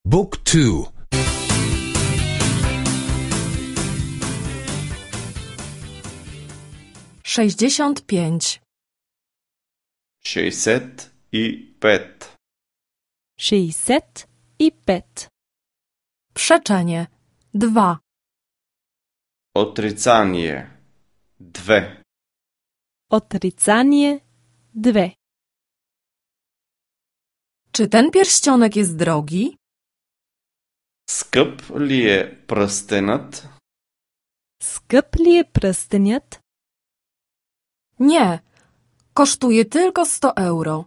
Book 2. 65. 65. 65. Przeczenie. 2. Отрицание. 2. Отрицание 2. Czy ten pierścionek jest drogi? Скъп ли е пръстенът? Скъп ли е пръстенят? Nie. Kosztuje tylko 100 euro.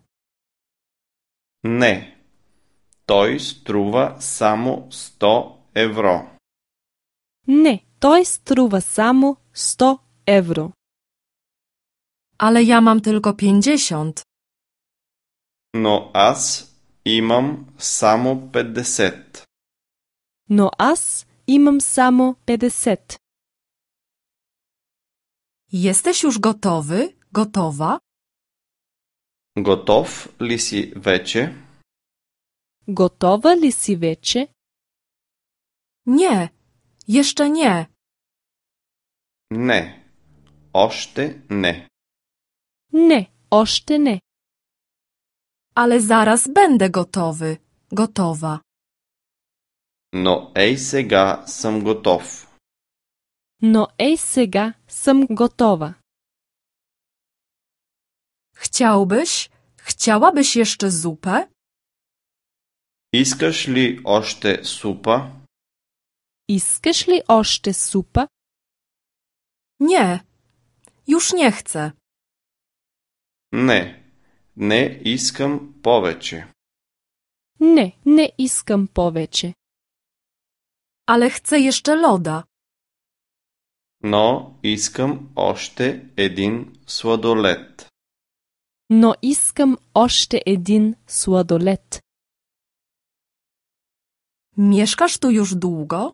Не. Той струва само 100 евро. Не, той струва само 100 евро. Ale ja mam tylko 50. Но аз имам само 50. Но аз имам само 50. Jesteś już gotowy? Gotowa? Готов ли си вече? Готова ли си вече? Nie. Jeszcze nie. Не. Още не. Не, още не. Ale zaraz będę gotowy. Gotowa. Но ей сега съм готов. Но ей сега съм готова. Chciałabyś jeszcze zupę? Искаш ли още супа? Искаш ли още супа? Nie. Już nie chcę. Не. Не искам повече. Не, не искам повече. Ale chcę jeszcze loda. Но искам още един сладолед. Но искам още един сладолед. Mieszkasz tu już długo?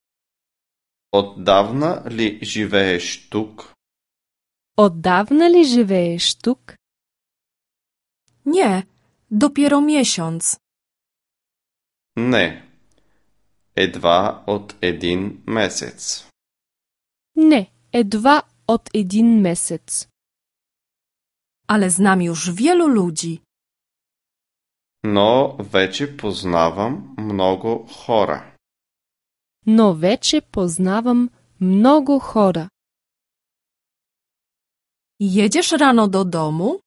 Отдавна ли живееш тук? Отдавна ли живееш тук? Nie. Dopiero miesiąc. Не. Едва от един месец. Не, едва от един месец. Ale znam już wielu ludzi. Но вече познавам много хора. Но вече познавам много хора. Jedziesz rano do domu?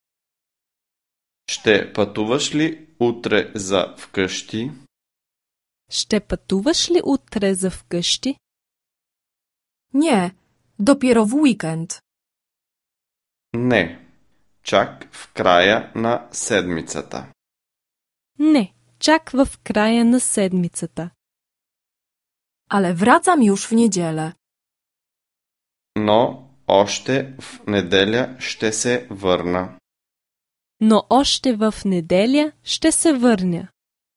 Ще пътуваш ли утре за вкъщи? Ще пътуваш ли утре за вкъщи? Nie. Dopiero w weekend. Не. Чак в края на седмицата. Не, чак в края на седмицата. Ale wracam już w niedzielę. Но още в неделя ще се върна. Но още в неделя ще се върня.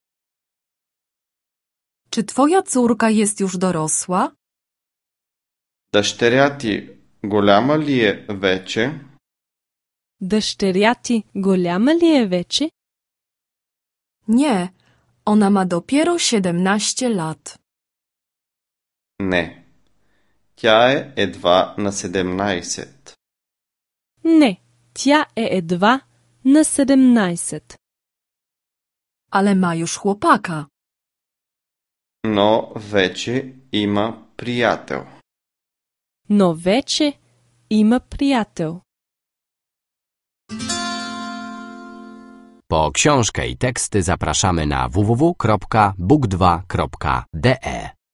Czy twoja córka jest już dorosła? Дъщеря ти голяма ли е вече? Дъщеря ти голяма ли е вече? Nie. Ona ma dopiero 17 lat. Не. Тя е едва на 17. Не, тя е едва на 17. Ale ma już chłopaka. Но вече има приятел. Но вече има приятел. Po książkę i teksty zapraszamy na www.book2.de.